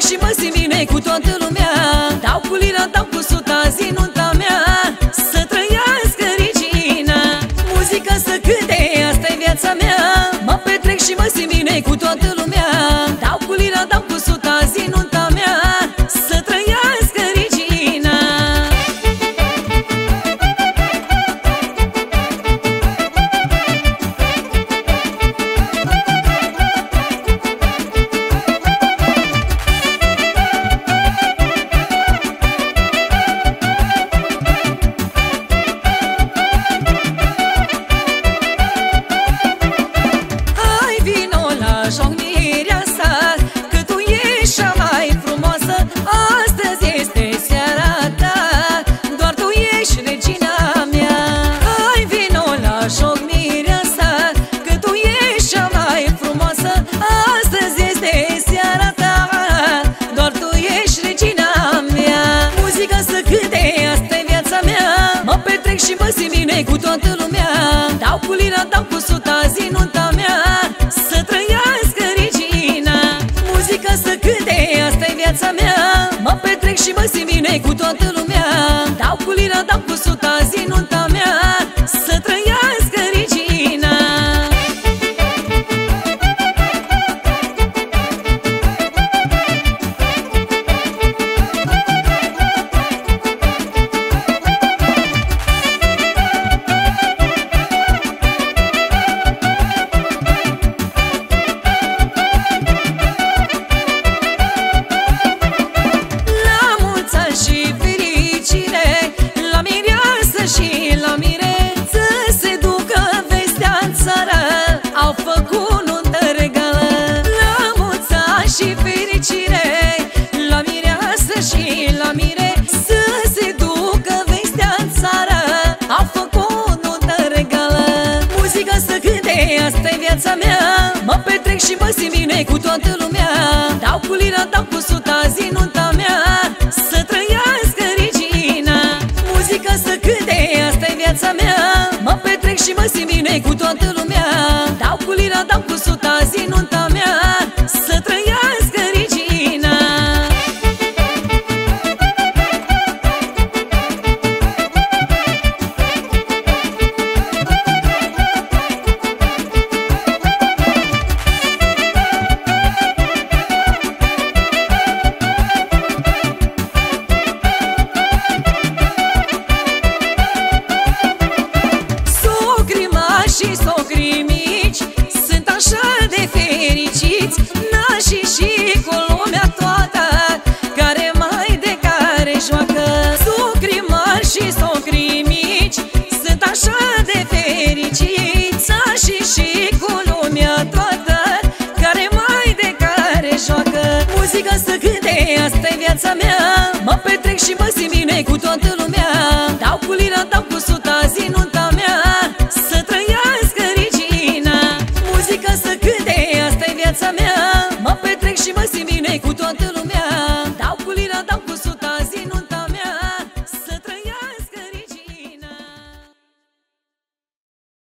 și mă simt bine cu toată lumea. Dau cu lira, dau cu suta, zi nunta mea. Să trăiască regina, muzica să cânte, asta-i viața mea. Mă petrec și mă simt bine cu toată lumea. Dau cu lira, dau cu suta, zi nunta mea. Să trăiască regina. Jocnirea sa, că tu ești cea mai frumoasă. Astăzi este seara ta, doar tu ești regina mea. Hai vino la jocnirea sa, că tu ești cea mai frumoasă. Astăzi este seara ta, doar tu ești regina mea. Muzica să cânte, asta-i viața mea. Mă petrec și mă simt bine cu toată lumea. Dau cu lira, dau cu suta, zi nunta mea. Să trăiască regina, muzica să cânte, asta-i viața mea. Mă petrec și mă simt bine cu toată lumea. Dau cu lira, dau cu suta, zi nunta mea. Să trăiască regina. Și la mireță se ducă vestea în țară, au făcut nuntă regală. La mulți ani și fericire, la mireasă și la mire. Să se ducă vestea în țară, au făcut nuntă regală. Muzica să cânte, asta-i viața mea. Mă petrec și mă simt bine cu toată lumea. Dau cu lira, dau cu suta, zi nunta mea. Să trăiască regina, muzica să cânte, asta-i viața mea. Mă petrec și mă simt bine cu toată lumea. Dau cu lira, dau cu suta, zi nunta mea. Să trăiască regina. Și socrii mici sunt așa de fericiți, nașii și cu lumea toată, care mai de care joacă. Socrii mari și socrii mici sunt așa de fericiți, nașii și cu lumea toată, care mai de care joacă. Muzica să cânte, asta-i viața mea. Mă petrec și mă simt bine cu toată